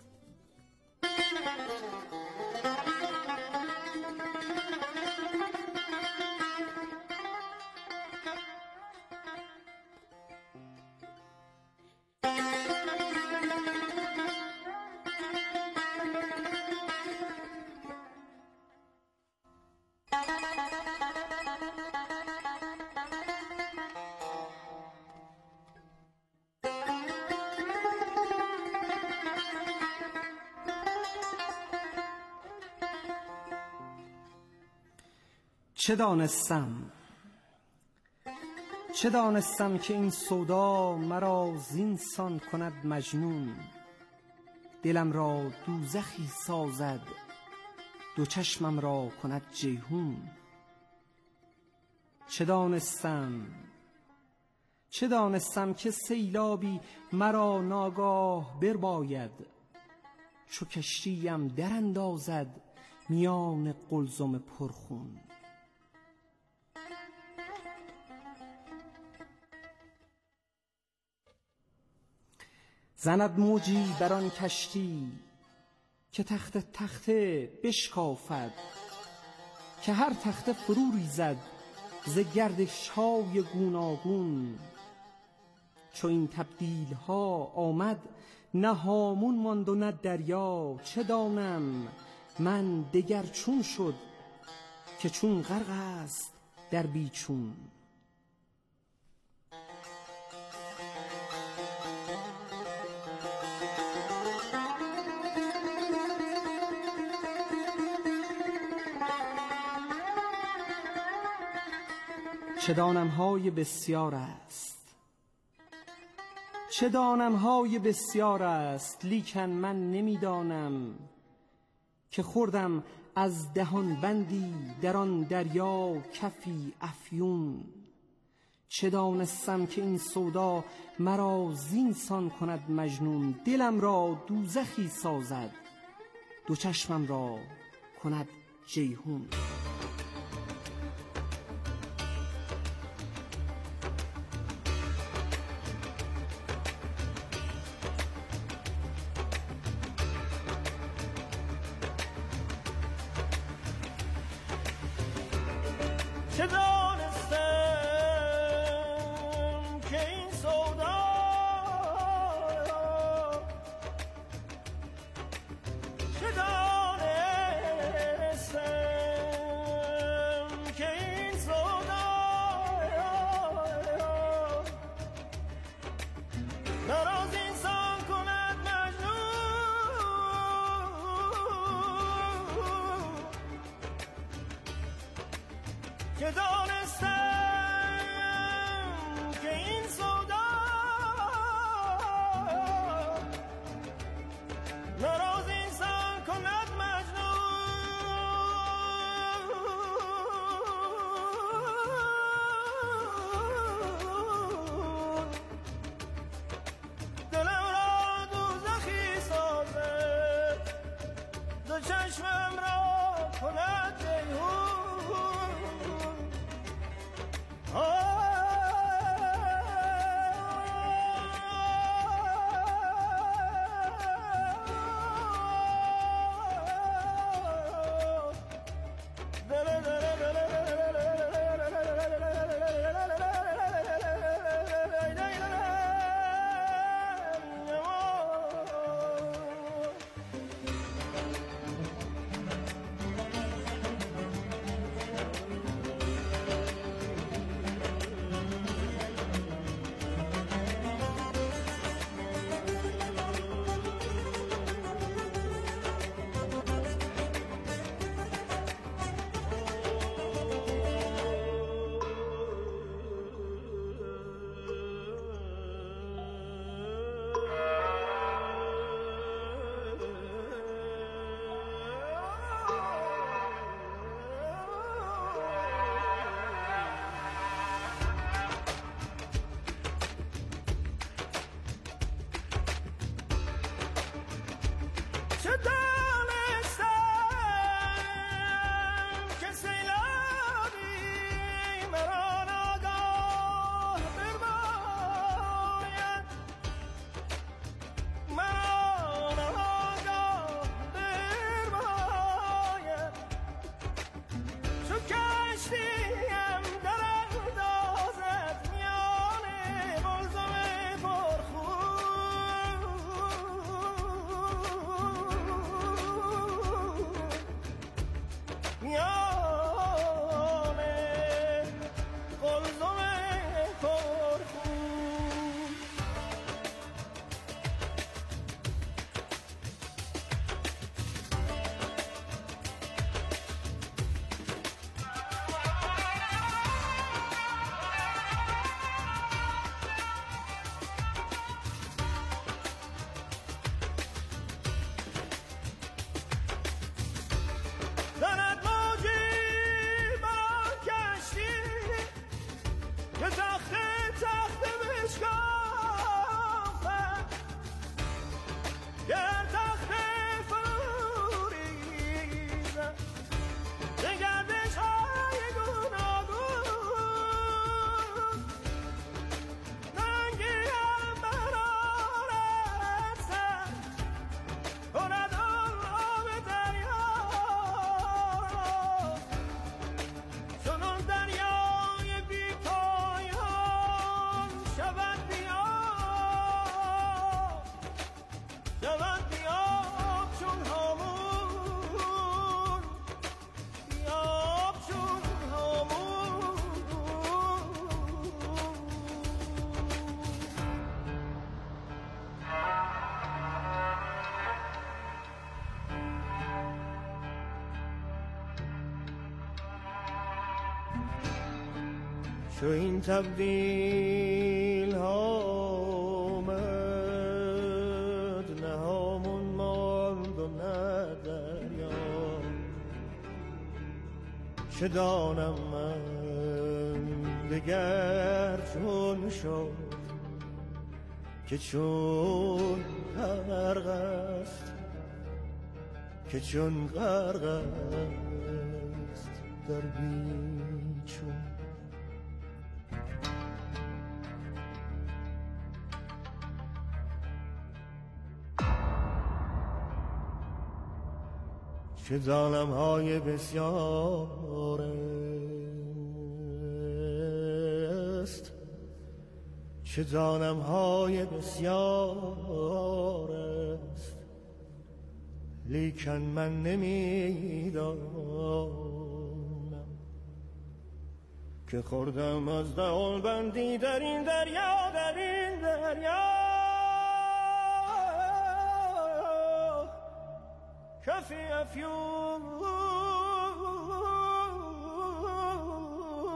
Speaker 10: چه دانستم که این سودا مرا زینسان کند مجنون. دلم را دوزخی سازد، دو چشمم را کند جیحون. چه دانستم که سیلابی مرا ناگاه برباید، چو کشتیم در اندازد میان قلزم پرخون. زند موجی بران کشتی که تخته بشکافد، که هر تخته فرو ریزد ز گردش‌های گوناگون. چو این تبدیل ها آمد نه هامون ماند و نه دریا. چه دانم من دگر چون شد که چون غرق است در بیچون. چه دانم‌های بسیار است، لیکن من نمی‌دانم که خوردم از دهان بندی در آن دریا کفی افیون. چه دانستم که این سودا مرا زینسان کند مجنون. دلم را دوزخی سازد، دو چشمم را کند جیحون.
Speaker 3: چه دانستم که این سودا چه دانستم که این سودا که دانستم که این سودا ناراض انسان کند مجنون، دلم را دوزخی سازد، دو چشمم را کند جیهون. چو این تبدیل ها آمد، نه هامون ماند و نه دریا. چه دانم من دگر چون شد که چون غرق است، که چون غرق است در بیچون. چه ظالم های بسیار است، چه ظالم های بسیار است، لیکن من نمیدانم که خوردم از دهان بندی در این دریا، در این دریا. کفی افیون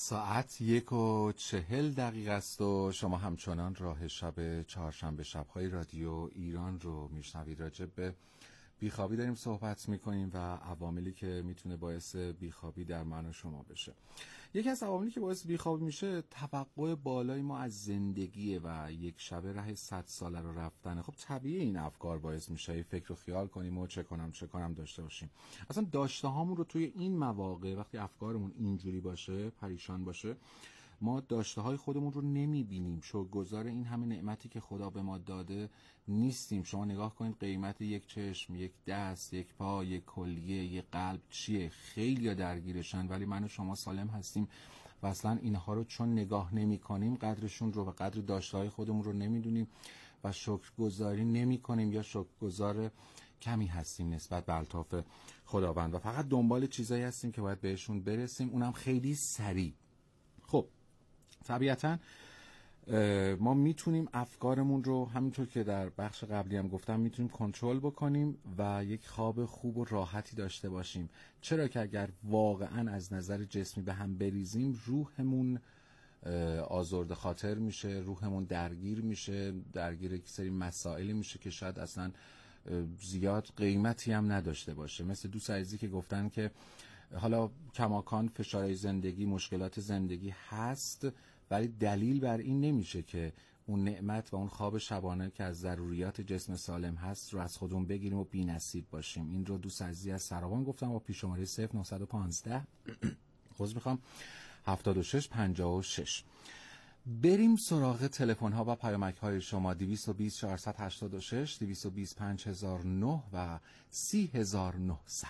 Speaker 1: ساعت 1:40 است و شما همچنان راه شب چهارشنبه شب‌های رادیو ایران رو میشنوید. راجع به بیخوابی داریم صحبت میکنیم و عواملی که میتونه باعث بیخوابی در من و شما بشه. یکی از عواملی که باعث بیخوابی میشه توقع بالای ما از زندگیه و یک شبه ره 100 ساله رو رفتنه. خب طبیعی این افکار باعث میشه فکر و خیال کنیم و چه کنم داشته باشیم. اصلا داشته هامون رو توی این مواقع وقتی افکارمون اینجوری باشه، پریشان باشه، ما داشته های خودمون رو نمیبینیم، شکرگزار این همه نعمتی که خدا به ما داده نیستیم. شما نگاه کنید قیمت یک چشم، یک دست، یک پا، یک کلیه، یک قلب چیه؟ خیلی درگیرشن، ولی من و شما سالم هستیم و اصلا اینها رو چون نگاه نمی کنیم قدرشون رو و قدر داشته های خودمون رو نمیدونیم و شکرگزاری نمی کنیم یا شکرگزار کمی هستیم نسبت به الطاف خداوند و فقط دنبال چیزایی هستیم که باید بهشون برسیم، اونم خیلی سریع. خب طبیعتاً ما میتونیم افکارمون رو همینطور که در بخش قبلی هم گفتم میتونیم کنترل بکنیم و یک خواب خوب و راحتی داشته باشیم. چرا که اگر واقعاً از نظر جسمی به هم بریزیم روحمون آزرده خاطر میشه، روحمون درگیر میشه، درگیر یک سری مسائلی میشه که شاید اصلا زیاد قیمتی هم نداشته باشه. مثل دوست عزیزی که گفتن که حالا کماکان فشارهای زندگی، مشکلات زندگی هست، ولی دلیل بر این نمیشه که اون نعمت و اون خواب شبانه که از ضروریات جسم سالم هست رو از خودمون بگیریم و بی‌نصیب باشیم. این رو دوست عزیزی از سراوان گفتم با پیش شماره 0915 خود میخوام 7656. بریم سراغ تلفن ها و پیامک های شما 220 486 220 5009 و 30900.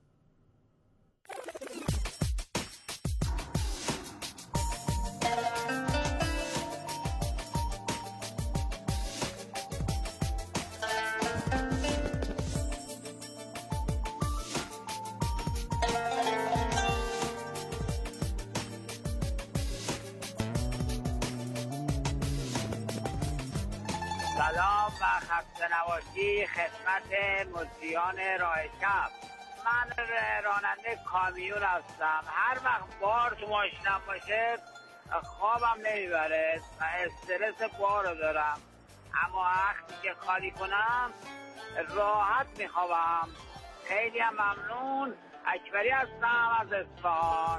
Speaker 5: سلام و خسته نباشی خدمت مجریان راه شب. من راننده کامیون هستم. هر وقت بار تو ماشینم باشه خوابم نمیبره و استرس بار رو دارم، اما وقتی که خالی کنم راحت میخوابم. خیلی هم ممنون. اکبری هستم از اصفهان.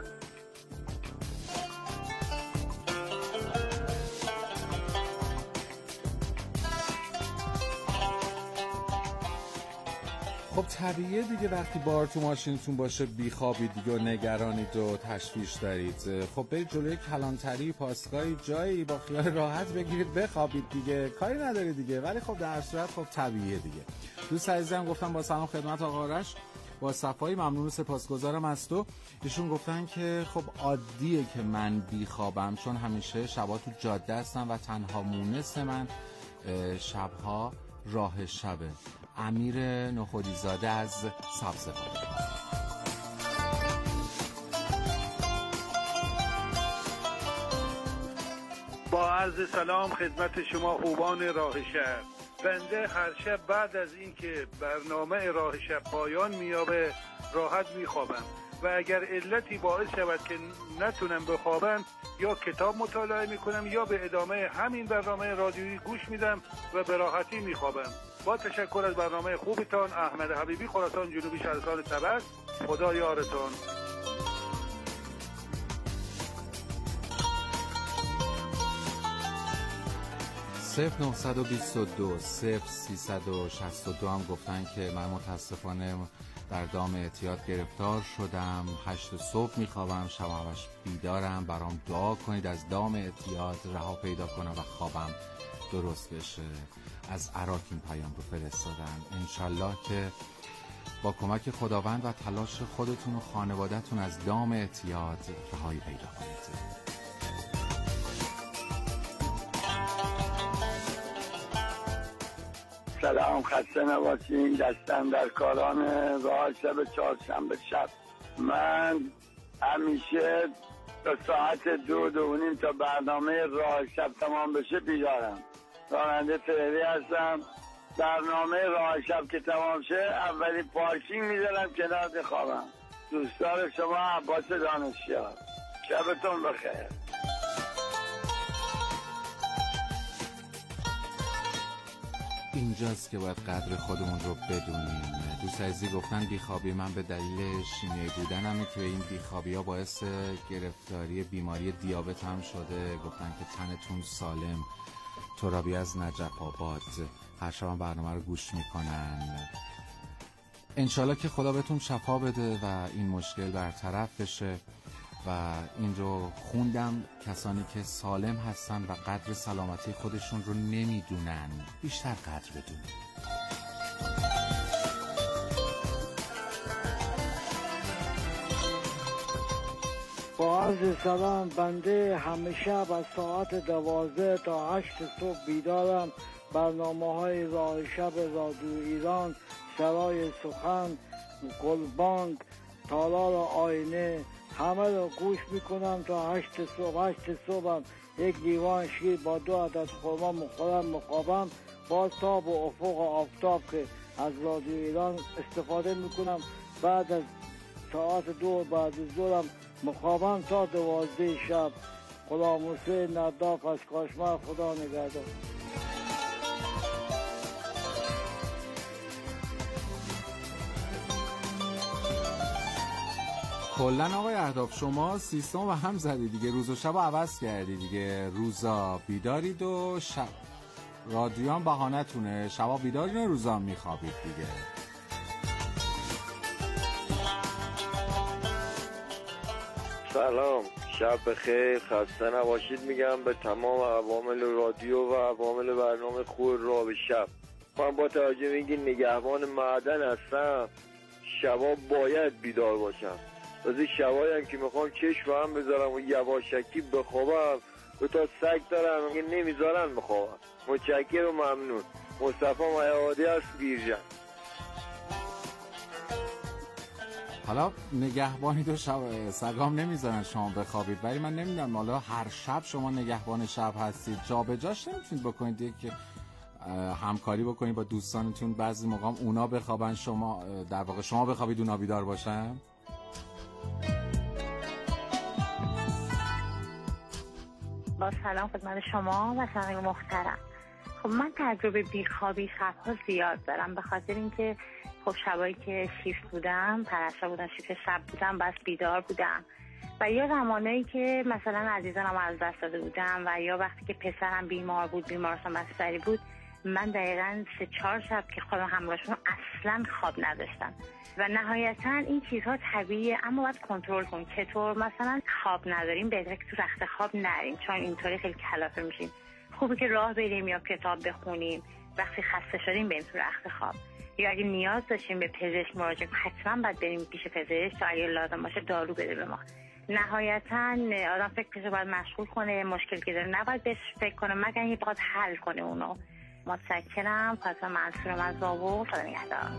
Speaker 1: خب طبیعیه دیگه وقتی بار تو ماشینتون باشه بیخوابید دیگه و نگرانید و تشویش دارید. خب برید جلوی کلانتری، پاسگاهی، جایی با خیال راحت بگیرید بخوابید دیگه، کاری نداره دیگه. ولی خب در صورت خب طبیعیه دیگه. دوست عزیزم گفتم با سلام خدمت آقا آرش، با صفایی ممنون و سپاسگزارم از تو. ایشون گفتن که خب عادیه که من بیخوابم چون همیشه شبا تو جاده هستم و تنها مونس من شبها راه شبه. امیر نخودی زاده از سبزوار.
Speaker 11: با عرض سلام خدمت شما خوبان راه شب. بنده هر شب بعد از اینکه برنامه راه شب پایان میابه راحت میخوابم و اگر علتی باعث شود که نتونم بخوابم یا کتاب مطالعه میکنم یا به ادامه همین برنامه رادیویی گوش میدم و به راحتی میخوابم. با تشکر از برنامه خوبتان. احمد حبیبی، خراسان جنوبی، شهرستان طبس. خدا یارتان.
Speaker 1: صفر 922 0362 هم گفتن که من متاسفانه در دام اعتیاد گرفتار شدم، 8 صبح میخوابم، شب همش بیدارم، برام دعا کنید از دام اعتیاد رها پیدا کنم و خوابم درست بشه. از عراق این پیام رو فرستادن. انشالله که با کمک خداوند و تلاش خودتون و خانواده‌تون از دام اعتیاد رهایی پیدا کنید.
Speaker 7: سلام، خسته نباشین. دستم در کاران راه شب چهارشنبه شب. من همیشه تا ساعت 2:30 تا برنامه راه شب تمام بشه بیدارم. راننده فعلی هستم. برنامه راه شب که تمام شه اولی پارکینگ میذارم کنار بخوابم. دوستدار شما عباس دانشیار.
Speaker 4: شبتون بخیر.
Speaker 1: اینجاست که باید قدر خودمون رو بدونیم. دوست عزیزی گفتن بیخوابی من به دلیل شیمیایی بودنمه که این بیخوابی ها باعث گرفتاری بیماری دیابت هم شده. گفتن که تنتون سالم. ترابی از نجف آباد هر شب برنامه رو گوش میکنن. انشالله که خدا بهتون شفا بده و این مشکل برطرف بشه. و این رو خوندم کسانی که سالم هستن و قدر سلامتی خودشون رو نمیدونن بیشتر قدر بدونن.
Speaker 7: با عرض سلام، بنده همیشه از ساعت 12 تا 8 صبح بیدارم. برنامه‌های راه شب رادیو ایران، سرای سخن، گلبانگ، تالار آینه، همه رو گوش میکنم تا 8 صبح. 8 صبحم یک لیوان شیر با 2 عدد خرما مخابم. باز تا به افق آفتاب که از رادیو ایران استفاده میکنم. بعد از ساعت 2 بعد از ظهرم مخابم تا 12 شب. غلام حسین نداف از کاشمر، خدا نگهدار.
Speaker 1: کلن آقای اهداف شما سیستم و هم زدی دیگه، روز و شب رو عوض کردی دیگه. روزا بیدارید و شب رادیو هم بهانه‌تونه، شبا بیدارید و روزا هم میخوابید دیگه.
Speaker 12: سلام، شب بخیر، خسته نباشید میگم به تمام عوامل رادیو و عوامل برنامه خوب راه به شب. من با توجه به اینکه نگهبان معدن هستم شبا باید بیدار باشم. از این شبایی هم که میخوام چشم هم بذارم و یواشکی بخوابم و تا سگ دارم که نمیذارن بخوابم. متشکر و ممنون. مصطفی مهیادی است بیرجن.
Speaker 1: حالا نگهبانی دو شب سگام نمیذارن شما بخوابید، ولی من نمیدونم حالا هر شب شما نگهبان شب هستید، جا به جاش نمیتونید بکنید که همکاری بکنید با دوستانتون، بعضی موقع اونا بخوابن شما در واقع شما بخوابید اونا بیدار باشن.
Speaker 13: با سلام خدمت شما و شنوندگان محترم. خب من تجربه بیخوابی شبها زیاد دارم، به خاطر اینکه خب شبایی که شیفت بودم، پرستار بودم، شیفت شب بودم، بس بیدار بودم و یا زمانایی که مثلا عزیزانم از دست داده بودم و یا وقتی که پسرم بیمار بود، بیمارستان بستری بود، من دقیقاً 3-4 شب که خودم همراهشون اصلاً خواب نداشتم و نهایتاً این چیزها طبیعیه اما باید کنترل کنیم. چطور؟ مثلا خواب نداریم بهتره که تو رخت خواب نریم، چون اینطوری خیلی کلافه میشیم. خوبه که راه بریم یا کتاب بخونیم، وقتی خسته شدیم بریم تو رخت خواب، یا اگه نیاز داشتیم به پزشک مراجعه کنیم حتما باید بریم پیش پزشک تا اگه لازم باشه دارو بده به ما. نهایتاً آدم فکرش رو باید مشغول کنه، مشکل که داره نباید بهش فکر کنه مگر اینکه بخواد حل کنه اونو. متشکرم. فاطمه منصورم از زاور. خدا نگهدار.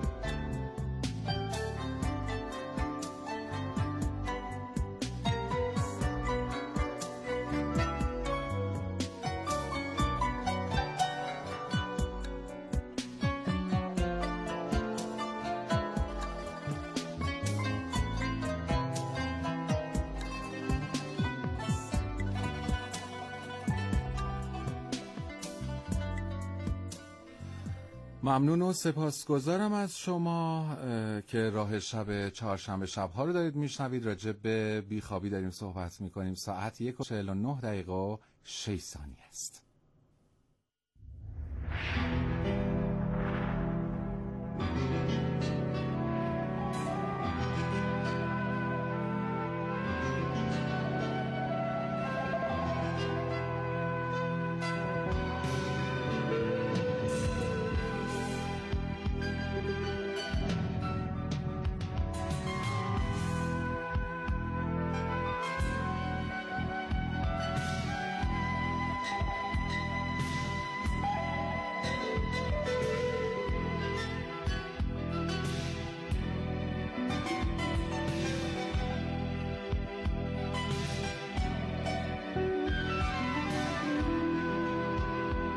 Speaker 1: ممنون و سپاسگزارم از شما که راه شب چهارشنبه شب‌ها رو دارید میشنوید. راجع به بیخوابی داریم صحبت میکنیم. ساعت 1:49 است.